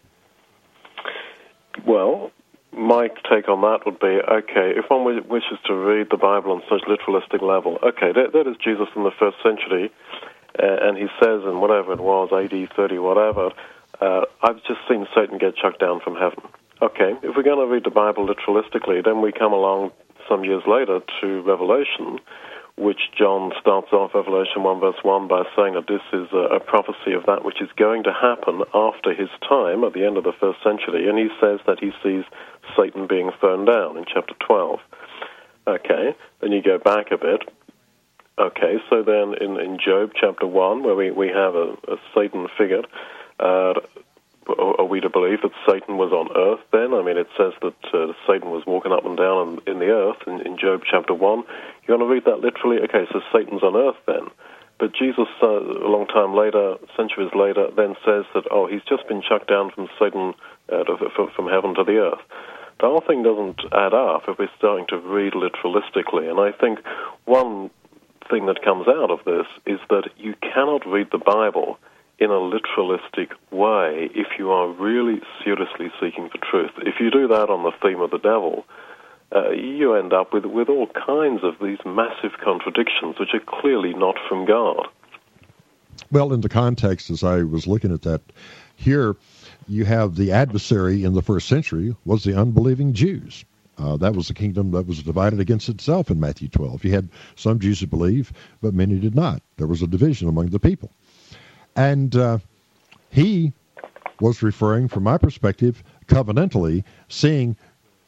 Well, my take on that would be, okay, if one wishes to read the Bible on such literalistic level, okay, that, that is Jesus in the first century, uh, and he says in whatever it was, A D thirty, whatever, uh, I've just seen Satan get chucked down from heaven. Okay, if we're going to read the Bible literalistically, then we come along some years later to Revelation, which John starts off Revelation one verse one by saying that this is a, a prophecy of that which is going to happen after his time at the end of the first century, and he says that he sees Satan being thrown down in chapter twelve. Okay, then you go back a bit. Okay, so then in, in Job chapter one, where we, we have a, a Satan figure, uh, are we to believe that Satan was on earth then? I mean, it says that uh, Satan was walking up and down in, in the earth in, in Job chapter one. You want to read that literally? Okay, so Satan's on earth then. But Jesus, uh, a long time later, centuries later, then says that, oh, he's just been chucked down from Satan, uh, to, from heaven to the earth. The whole thing doesn't add up if we're starting to read literalistically. And I think one thing that comes out of this is that you cannot read the Bible in a literalistic way if you are really seriously seeking for truth. If you do that on the theme of the devil, uh, you end up with, with all kinds of these massive contradictions which are clearly not from God. Well, in the context, as I was looking at that, here you have the adversary in the first century was the unbelieving Jews. Uh, that was the kingdom that was divided against itself in Matthew twelve. You had some Jews who believed, but many did not. There was a division among the people. And uh, he was referring, from my perspective, covenantally, seeing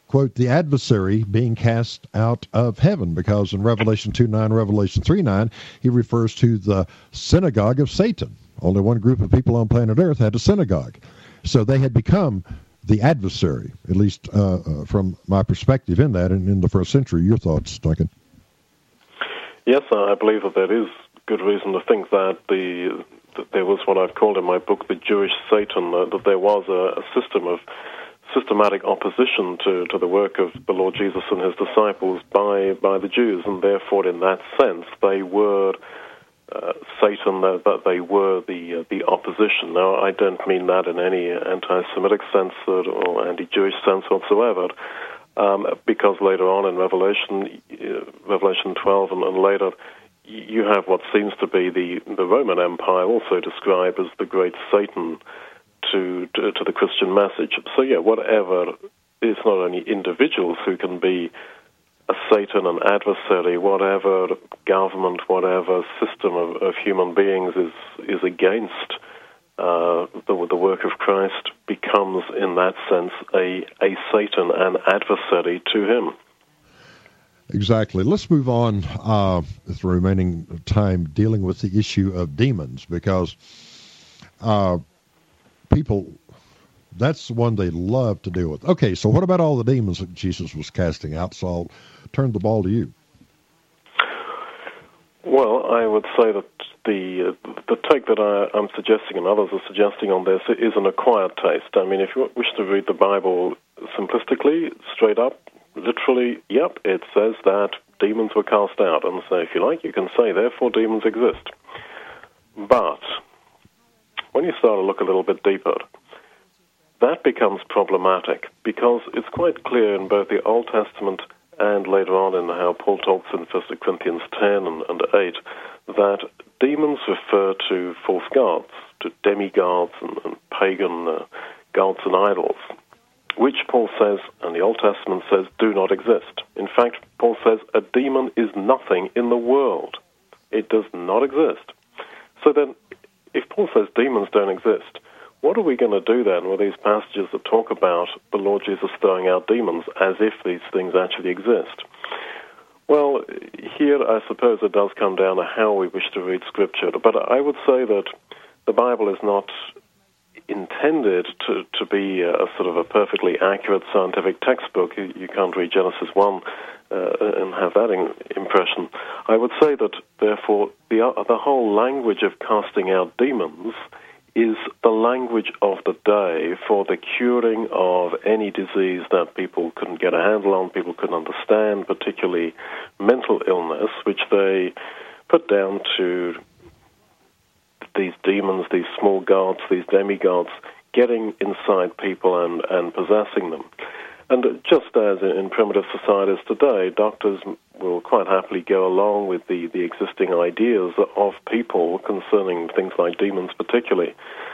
quote, the adversary being cast out of heaven, because in Revelation two nine, Revelation three nine, he refers to the synagogue of Satan. Only one group of people on planet Earth had a synagogue. So they had become the adversary, at least uh, uh, from my perspective in that, and in the first century. Your thoughts, Duncan? Yes, I believe that there is good reason to think that the that there was what I've called in my book the Jewish Satan, uh, that there was a, a system of systematic opposition to, to the work of the Lord Jesus and his disciples by by the Jews, and therefore in that sense they were uh, Satan, that uh, they were the uh, the opposition. Now, I don't mean that in any anti-Semitic sense or anti-Jewish sense whatsoever, um, because later on in Revelation, uh, Revelation twelve and, and later, you have what seems to be the, the Roman Empire also described as the great Satan to, to to the Christian message. So yeah, whatever, it's not only individuals who can be a Satan, an adversary, whatever government, whatever system of, of human beings is is against uh, the, the work of Christ becomes, in that sense, a, a Satan, an adversary to him. Exactly. Let's move on uh, with the remaining time dealing with the issue of demons, because uh, people, that's the one they love to deal with. Okay, so what about all the demons that Jesus was casting out? So I'll turn the ball to you. Well, I would say that the uh, the take that I, I'm suggesting and others are suggesting on this is an acquired taste. I mean, if you wish to read the Bible simplistically, straight up, literally, yep, it says that demons were cast out. And so if you like, you can say, therefore, demons exist. But when you start to look a little bit deeper, that becomes problematic, because it's quite clear in both the Old Testament and later on in how Paul talks in First Corinthians ten and, and eight, that demons refer to false gods, to demigods and, and pagan uh, gods and idols, which Paul says, and the Old Testament says, do not exist. In fact, Paul says a demon is nothing in the world. It does not exist. So then, if Paul says demons don't exist, what are we going to do then with these passages that talk about the Lord Jesus throwing out demons as if these things actually exist? Well, here I suppose it does come down to how we wish to read Scripture. But I would say that the Bible is not intended to, to be a, a sort of a perfectly accurate scientific textbook. You, you can't read Genesis one uh, and have that in, impression. I would say that, therefore, the, uh, the whole language of casting out demons is the language of the day for the curing of any disease that people couldn't get a handle on, people couldn't understand, particularly mental illness, which they put down to these demons, these small gods, these demigods, getting inside people and, and possessing them. And just as in primitive societies today, doctors will quite happily go along with the, the existing ideas of people concerning things like demons particularly.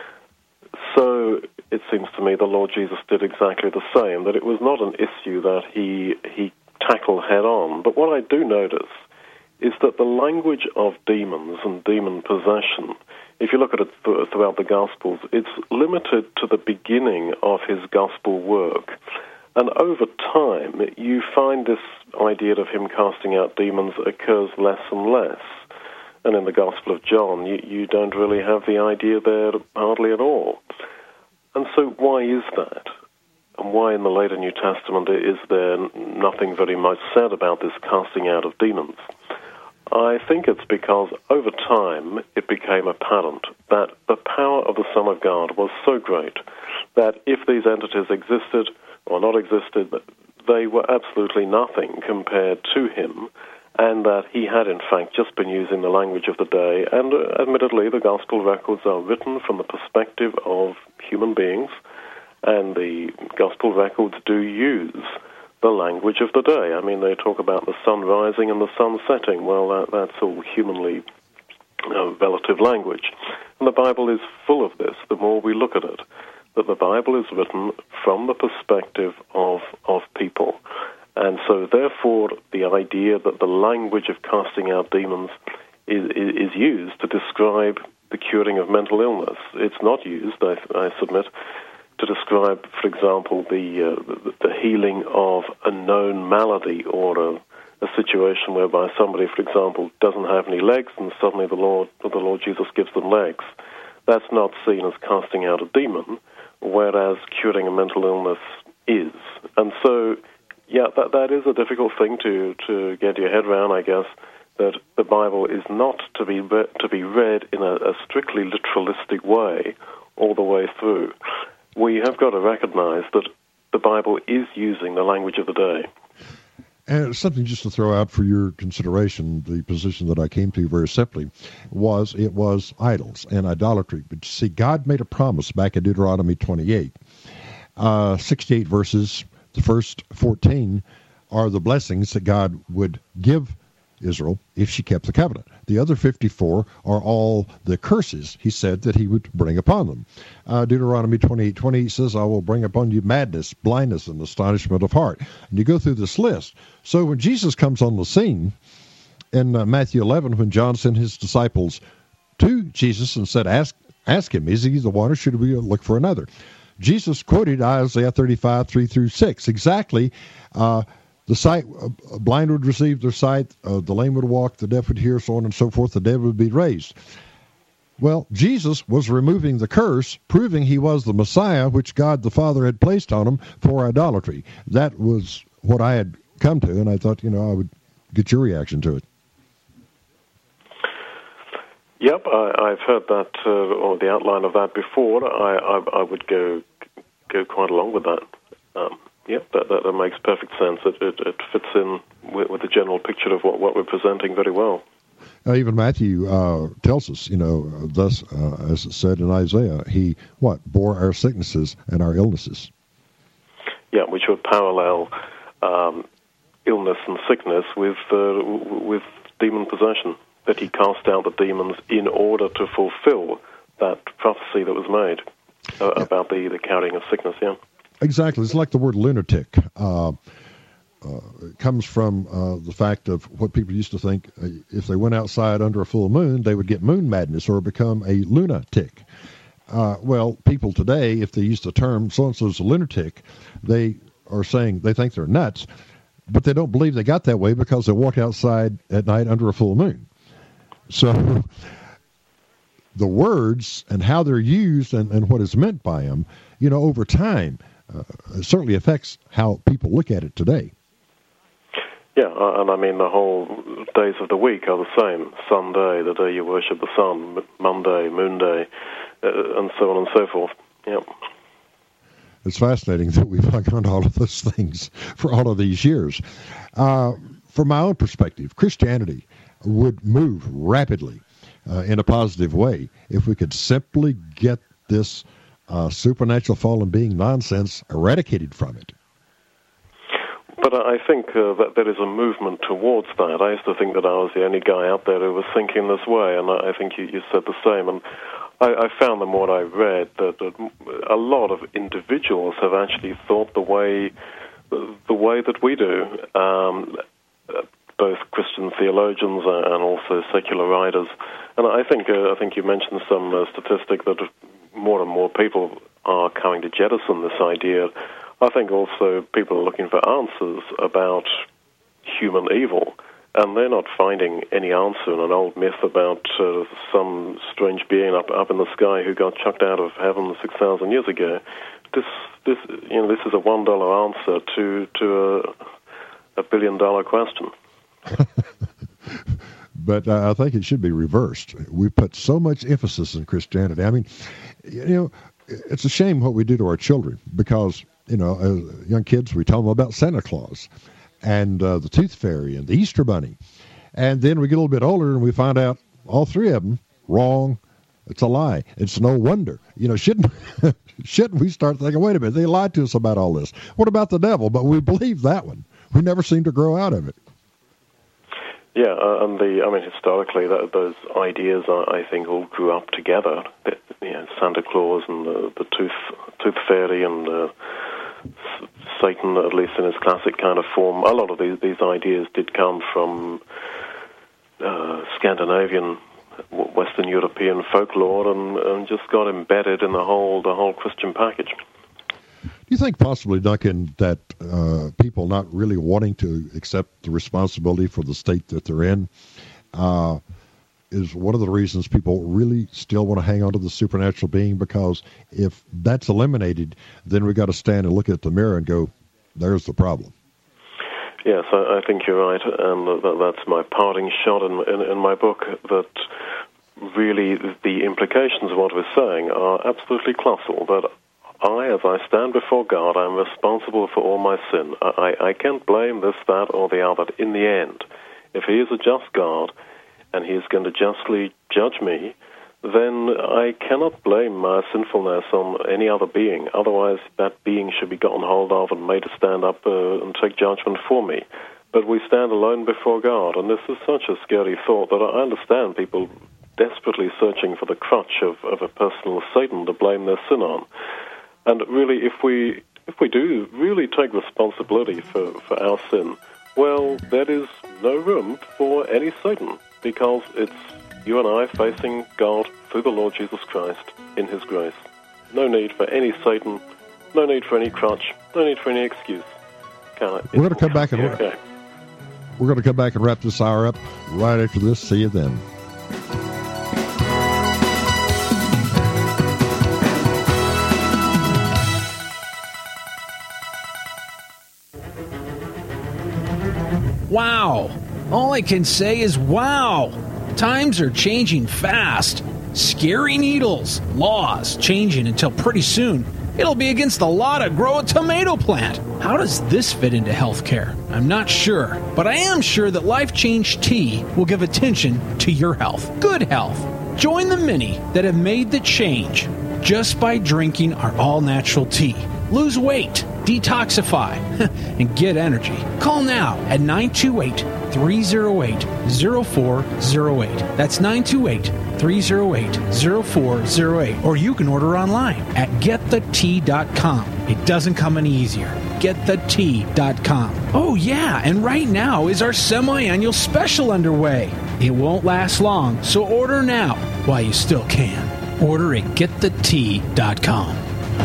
So it seems to me the Lord Jesus did exactly the same, that it was not an issue that he he tackled head on. But what I do notice is that the language of demons and demon possession, if you look at it th- throughout the Gospels, it's limited to the beginning of his gospel work. And over time, you find this idea of him casting out demons occurs less and less. And in the Gospel of John, you, you don't really have the idea there hardly at all. And so why is that? And why in the later New Testament is there nothing very much said about this casting out of demons? I think it's because over time it became apparent that the power of the Son of God was so great that if these entities existed or not existed, they were absolutely nothing compared to him, and that he had, in fact, just been using the language of the day. And uh, admittedly, the Gospel records are written from the perspective of human beings, and the Gospel records do use the language of the day. I mean, they talk about the sun rising and the sun setting. Well, that, that's all humanly uh, relative language. And the Bible is full of this, the more we look at it, that the Bible is written from the perspective of of people. And so, therefore, the idea that the language of casting out demons is, is, is used to describe the curing of mental illness. It's not used, I, I submit, to describe, for example, the, uh, the, the healing of a known malady or a, a situation whereby somebody, for example, doesn't have any legs and suddenly the Lord, the Lord Jesus gives them legs. That's not seen as casting out a demon, whereas curing a mental illness is. And so, yeah, that that is a difficult thing to, to get your head around, I guess, that the Bible is not to be re- to be read in a, a strictly literalistic way all the way through. We have got to recognize that the Bible is using the language of the day. And something just to throw out for your consideration, the position that I came to very simply was it was idols and idolatry. But see, God made a promise back in Deuteronomy twenty-eight. Uh, sixty-eight verses, the first fourteen are the blessings that God would give Israel if she kept the covenant. The other fifty-four are all the curses he said that he would bring upon them. Uh, Deuteronomy twenty-eight twenty says, I will bring upon you madness, blindness, and astonishment of heart. And you go through this list. So when Jesus comes on the scene in uh, Matthew eleven, when John sent his disciples to Jesus and said, ask, ask him, is he the one or should we look for another? Jesus quoted Isaiah thirty-five, three through six, exactly. Uh, The sight, uh, blind would receive their sight, uh, the lame would walk, the deaf would hear, so on and so forth, the dead would be raised. Well, Jesus was removing the curse, proving he was the Messiah, which God the Father had placed on him for idolatry. That was what I had come to, and I thought, you know, I would get your reaction to it. Yep, I, I've heard that, uh, or the outline of that before. I, I, I would go go quite along with that. Um, Yep, that, that, that makes perfect sense. It, it, it fits in with, with the general picture of what, what we're presenting very well. Uh, even Matthew uh, tells us, you know, uh, thus, uh, as it said in Isaiah, he, what, bore our sicknesses and our illnesses. Yeah, which would parallel um, illness and sickness with uh, with demon possession, that he cast out the demons in order to fulfill that prophecy that was made uh, yeah. about the, the carrying of sickness, yeah. Exactly. It's like the word lunatic. Uh, uh, it comes from uh, the fact of what people used to think uh, if they went outside under a full moon, they would get moon madness or become a lunatic. Uh, well, people today, if they use the term so-and-so's a lunatic, they are saying they think they're nuts, but they don't believe they got that way because they walk outside at night under a full moon. So the words and how they're used and, and what is meant by them, you know, over time, Uh, it certainly affects how people look at it today. Yeah, uh, and I mean the whole days of the week are the same. Sunday, the day you worship the sun, Monday, Moon Day, uh, and so on and so forth. Yep. It's fascinating that we've hung on to all of those things for all of these years. Uh, from my own perspective, Christianity would move rapidly uh, in a positive way if we could simply get this Uh, supernatural fallen being nonsense eradicated from it. But I think uh, that there is a movement towards that. I used to think that I was the only guy out there who was thinking this way, and I think you, you said the same. And I, I found in what I read that, that a lot of individuals have actually thought the way the way that we do. Um, both Christian theologians and also secular writers. And I think uh, I think you mentioned some uh, statistic that more and more people are coming to jettison this idea. I think also people are looking for answers about human evil, and they're not finding any answer in an old myth about uh, some strange being up up in the sky who got chucked out of heaven six thousand years ago. This this you know this is a one dollar answer to to a, a billion dollar question. But uh, I think it should be reversed. We put so much emphasis in Christianity. I mean, you know, it's a shame what we do to our children because, you know, as young kids, we tell them about Santa Claus and uh, the Tooth Fairy and the Easter Bunny. And then we get a little bit older and we find out all three of them wrong. It's a lie. It's no wonder. You know, shouldn't shouldn't we start thinking, wait a minute, they lied to us about all this. What about the devil? But we believe that one. We never seem to grow out of it. Yeah, uh, and the I mean, historically, that, those ideas, uh, I think, all grew up together. The, you know, Santa Claus and the, the Tooth Tooth Fairy and uh, Satan, at least in his classic kind of form. A lot of these these ideas did come from uh, Scandinavian, Western European folklore, and, and just got embedded in the whole the whole Christian package. You think possibly, Duncan, that uh, people not really wanting to accept the responsibility for the state that they're in uh, is one of the reasons people really still want to hang on to the supernatural being? Because if that's eliminated, then we've got to stand and look at the mirror and go, there's the problem. Yes, I, I think you're right, and that, that's my parting shot in, in, in my book, that really the implications of what we're saying are absolutely colossal, that I, as I stand before God, I'm responsible for all my sin. I, I can't blame this, that, or the other. In the end, if he is a just God and he is going to justly judge me, then I cannot blame my sinfulness on any other being. Otherwise, that being should be gotten hold of and made to stand up uh, and take judgment for me. But we stand alone before God, and this is such a scary thought that I understand people desperately searching for the crutch of, of a personal Satan to blame their sin on. And really, if we if we do really take responsibility for, for our sin, well, there is no room for any Satan, because it's you and I facing God through the Lord Jesus Christ in his grace. No need for any Satan, no need for any crutch, no need for any excuse. Can it? We're going to come back and okay. we're going to come back and wrap this hour up right after this. See you then. Wow. All I can say is wow. Times are changing fast. Scary needles. Laws changing until pretty soon it'll be against the law to grow a tomato plant. How does this fit into healthcare? I'm not sure, but I am sure that Life Change Tea will give attention to your health. Good health. Join the many that have made the change just by drinking our all-natural tea. Lose weight, detoxify, and get energy. Call now at nine two eight, three oh eight, oh four oh eight. That's nine two eight, three oh eight, oh four oh eight. Or you can order online at get the tea dot com. It doesn't come any easier. get the tea dot com. Oh yeah, and right now is our semi-annual special underway. It won't last long, so order now while you still can. Order at get the tea dot com.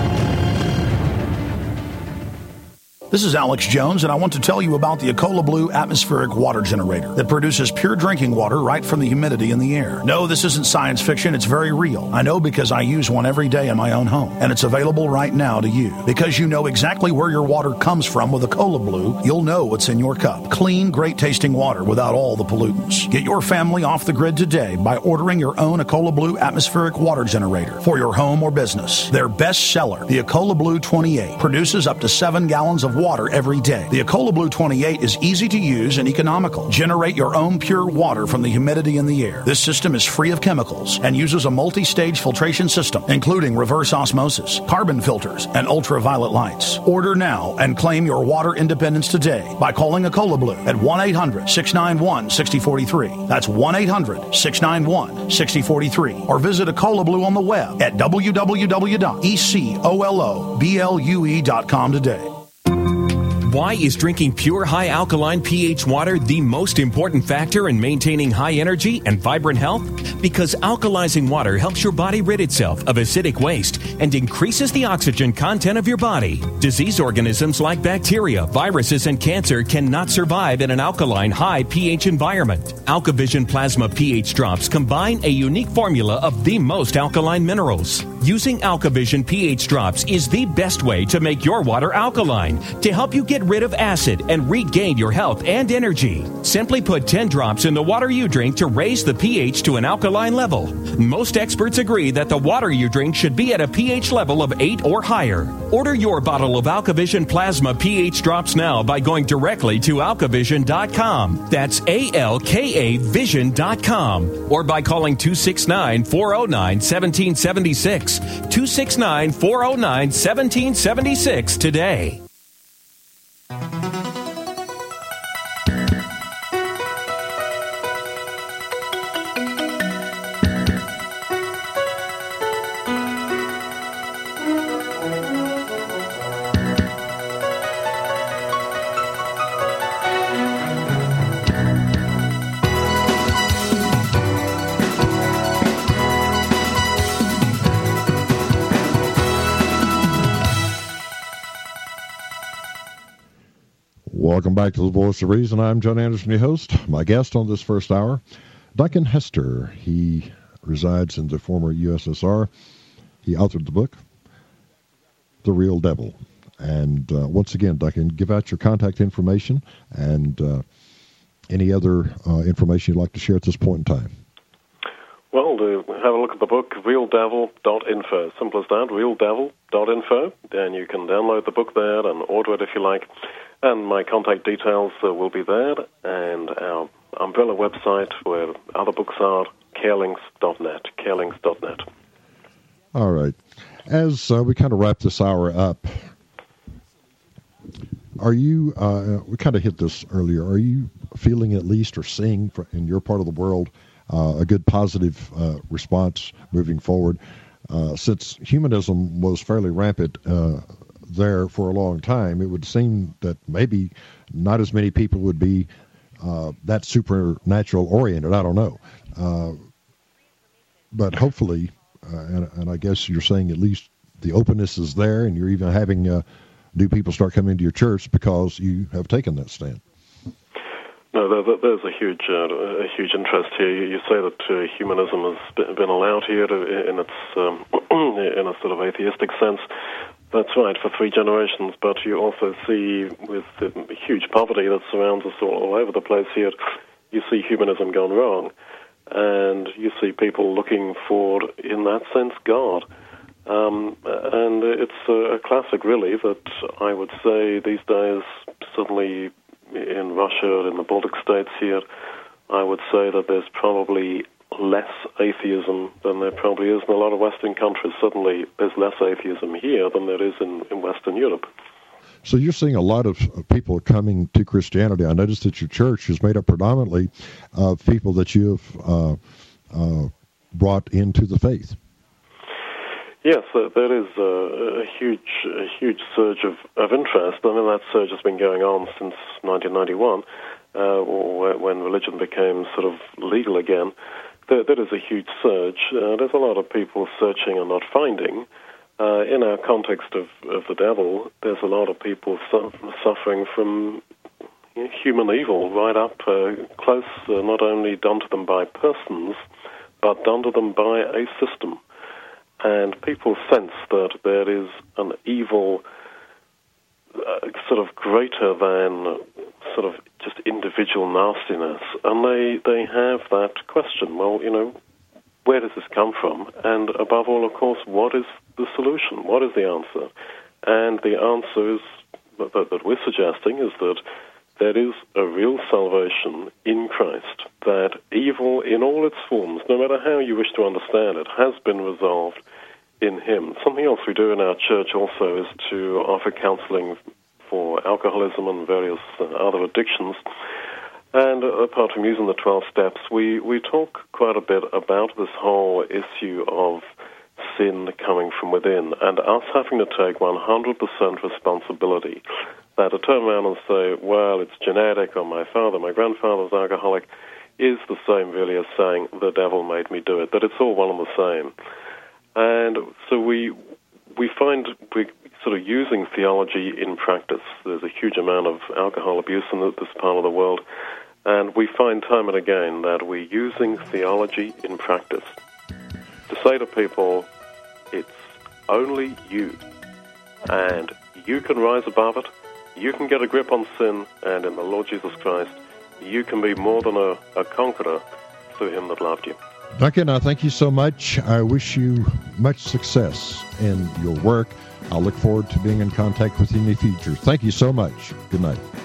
This is Alex Jones, and I want to tell you about the Ecola Blue atmospheric water generator that produces pure drinking water right from the humidity in the air. No, this isn't science fiction. It's very real. I know because I use one every day in my own home, and it's available right now to you. Because you know exactly where your water comes from with Ecola Blue, you'll know what's in your cup. Clean, great-tasting water without all the pollutants. Get your family off the grid today by ordering your own Ecola Blue atmospheric water generator for your home or business. Their best seller, the Ecola Blue twenty-eight, produces up to seven gallons of water every day. The Ecola Blue twenty-eight is easy to use and economical. Generate your own pure water from the humidity in the air. This system is free of chemicals and uses a multi-stage filtration system, including reverse osmosis, carbon filters, and ultraviolet lights. Order now and claim your water independence today by calling Ecola Blue at one eight hundred, six nine one, six zero four three. That's one eight hundred, six nine one, six zero four three. Or visit Ecola Blue on the web at w w w dot ecola blue dot com today. Why is drinking pure high alkaline pH water the most important factor in maintaining high energy and vibrant health? Because alkalizing water helps your body rid itself of acidic waste and increases the oxygen content of your body. Disease organisms like bacteria, viruses, and cancer cannot survive in an alkaline high pH environment. AlkaVision Plasma pH drops combine a unique formula of the most alkaline minerals. Using AlkaVision pH drops is the best way to make your water alkaline to help you get rid of acid and regain your health and energy. Simply put ten drops in the water you drink to raise the pH to an alkaline level. Most experts agree that the water you drink should be at a pH level of eight or higher. Order your bottle of AlkaVision Plasma pH drops now by going directly to alkavision dot com. That's A L K A vision dot com. Or by calling two six nine, four oh nine, one seven seven six. two six nine, four oh nine, one seven seven six today. Welcome back to the Voice of Reason. I'm John Anderson, your host. My guest on this first hour, Duncan Hester. He resides in the former U S S R. He authored the book, The Real Devil. And uh, once again, Duncan, give out your contact information and uh, any other uh, information you'd like to share at this point in time. Well, to have a look at the book, real devil dot info. Simple as that, real devil dot info. And you can download the book there and order it if you like. And my contact details uh, will be there. And our umbrella website where other books are, carelinks dot net, carelinks dot net. All right. As uh, we kind of wrap this hour up, are you, uh, we kind of hit this earlier, are you feeling at least or seeing for, in your part of the world uh, a good positive uh, response moving forward? Uh, since humanism was fairly rampant uh, there for a long time, it would seem that maybe not as many people would be uh, that supernatural oriented. I don't know. Uh, but hopefully, uh, and, and I guess you're saying at least the openness is there, and you're even having uh, new people start coming into your church because you have taken that stand. No, there, there's a huge, uh, a huge interest here. You, you say that uh, humanism has been allowed here to, in its, um, in a sort of atheistic sense. That's right, for three generations. But you also see, with the huge poverty that surrounds us all, all over the place here, you see humanism gone wrong, and you see people looking for, in that sense, God. Um, and it's a classic, really, that I would say these days, certainly in Russia, in the Baltic states here, I would say that there's probably less atheism than there probably is in a lot of Western countries. Certainly there's less atheism here than there is in, in Western Europe. So you're seeing a lot of people coming to Christianity. I noticed that your church is made up predominantly of people that you have uh, uh, brought into the faith. Yes, uh, there is uh, a huge, a huge surge of, of interest. I mean, that surge has been going on since nineteen ninety-one, uh, when religion became sort of legal again. There, there is a huge surge. Uh, there's a lot of people searching and not finding. Uh, in our context of, of the devil, there's a lot of people su- suffering from human evil right up uh, close, uh, not only done to them by persons, but done to them by a system. And people sense that there is an evil uh, sort of greater than sort of just individual nastiness. And they, they have that question, well, you know, where does this come from? And above all, of course, what is the solution? What is the answer? And the answer is, that, that we're suggesting is that there is a real salvation in Christ, that evil in all its forms, no matter how you wish to understand it, has been resolved in Him. Something else we do in our church also is to offer counseling for alcoholism and various uh, other addictions. And uh, apart from using the twelve steps, we, we talk quite a bit about this whole issue of sin coming from within and us having to take one hundred percent responsibility. That to turn around and say, well, it's genetic, or my father, my grandfather's alcoholic, is the same really as saying the devil made me do it, that it's all one and the same. And so we we find we're sort of using theology in practice. There's a huge amount of alcohol abuse in this part of the world, and we find time and again that we're using theology in practice to say to people, it's only you, and you can rise above it, you can get a grip on sin, and in the Lord Jesus Christ, you can be more than a, a conqueror through Him that loved you. Duncan, I thank you so much. I wish you much success in your work. I'll look forward to being in contact with you in the future. Thank you so much. Good night.